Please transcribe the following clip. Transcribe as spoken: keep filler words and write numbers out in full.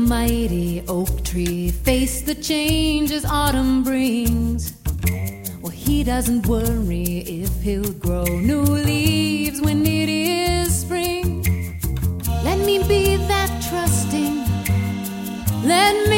mighty oak tree face the changes autumn brings. Well, he doesn't worry if he'll grow new leaves when it is spring. Let me be that trusting. Let me